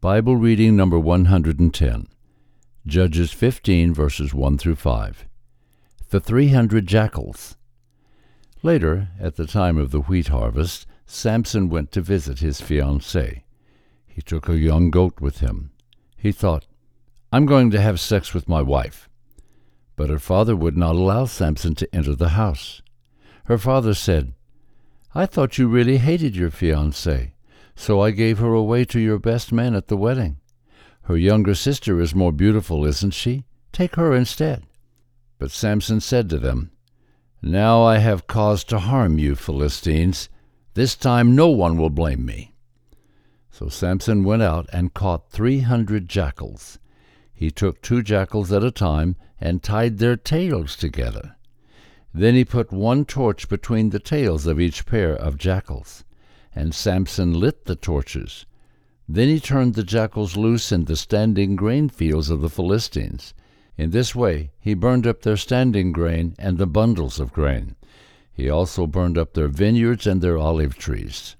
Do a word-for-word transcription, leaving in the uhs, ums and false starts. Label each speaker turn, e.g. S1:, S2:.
S1: Bible reading number one hundred ten. Judges fifteen, verses one through five. The three hundred jackals. Later, at the time of the wheat harvest, Samson went to visit his fiancée. He took a young goat with him. He thought, "I'm going to have sex with my wife." But her father would not allow Samson to enter the house. Her father said, "I thought you really hated your fiancée, so I gave her away to your best man at the wedding. Her younger sister is more beautiful, isn't she? Take her instead." But Samson said to them, "Now I have cause to harm you, Philistines. This time no one will blame me." So Samson went out and caught three hundred jackals. He took two jackals at a time and tied their tails together. Then he put one torch between the tails of each pair of jackals, and Samson lit the torches. Then he turned the jackals loose in the standing grain fields of the Philistines. In this way he burned up their standing grain and the bundles of grain. He also burned up their vineyards and their olive trees.